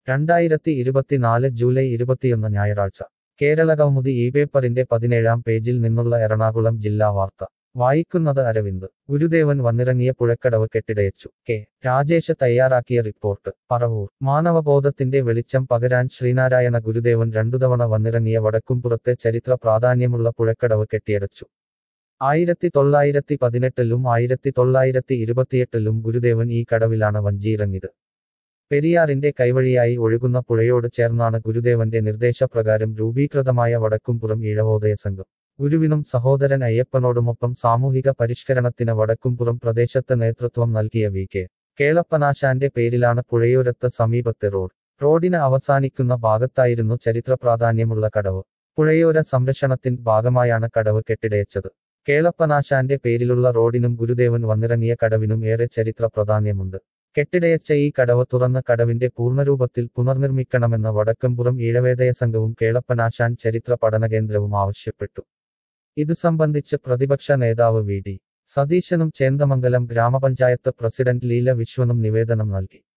2024 July 21 ഞായറാഴ്ച കേരളകൗമുദി ഈ പേപ്പറിന്റെ 17-ാം പേജിൽ നിന്നുള്ള എറണാകുളം ജില്ലാ വാർത്ത വായിക്കുന്നത് അരവിന്ദ്. ഗുരുദേവൻ വന്നിറങ്ങിയ പുഴക്കടവ് കെട്ടിടയച്ചു. കെ രാജേഷ് തയ്യാറാക്കിയ റിപ്പോർട്ട്. പറവൂർ. മാനവബോധത്തിന്റെ വെളിച്ചം പകരാൻ ശ്രീനാരായണ ഗുരുദേവൻ രണ്ടുതവണ വന്നിറങ്ങിയ വടക്കുംപുറത്തെ ചരിത്ര പ്രാധാന്യമുള്ള പുഴക്കടവ് കെട്ടിയടച്ചു. 1918-ലും 1928-ലും ഗുരുദേവൻ ഈ കടവിലാണ് വഞ്ചിയിറങ്ങിയത്. പെരിയാറിന്റെ കൈവഴിയായി ഒഴുകുന്ന പുഴയോട് ചേർന്നാണ് ഗുരുദേവന്റെ നിർദ്ദേശപ്രകാരം രൂപീകൃതമായ വടക്കുംപുറം ഈഴവോദയ സംഘം. ഗുരുവിനും സഹോദരൻ അയ്യപ്പനോടുമൊപ്പം സാമൂഹിക പരിഷ്കരണത്തിന് വടക്കുംപുറം പ്രദേശത്ത് നേതൃത്വം നൽകിയ വി. കെ. കേളപ്പനാശാന്റെ പേരിലാണ് പുഴയോരത്ത് സമീപത്തെ റോഡിന് അവസാനിക്കുന്ന ഭാഗത്തായിരുന്നു ചരിത്രപ്രാധാന്യമുള്ള കടവ്. പുഴയോര സംരക്ഷണത്തിന്റെ ഭാഗമായാണ് കടവ് കെട്ടിടയച്ചത്. കേളപ്പനാശാന്റെ പേരിലുള്ള റോഡിനും ഗുരുദേവൻ വന്നിറങ്ങിയ കടവിനും ഏറെ ചരിത്ര പ്രാധാന്യമുണ്ട്. കെട്ടിടയച്ച ഈ കടവ് തുറന്ന കടവിന്റെ പൂർണ്ണരൂപത്തിൽ പുനർനിർമ്മിക്കണമെന്ന് വടക്കുംപുറം ഈഴവേദയ സംഘവും കേളപ്പനാശാൻ ചരിത്ര പഠനകേന്ദ്രവും ആവശ്യപ്പെട്ടു. ഇതു സംബന്ധിച്ച് പ്രതിപക്ഷ നേതാവ് വി. ഡി. സതീശനും ചേന്ദമംഗലം ഗ്രാമപഞ്ചായത്ത് പ്രസിഡന്റ് ലീല വിശ്വനും നിവേദനം നൽകി.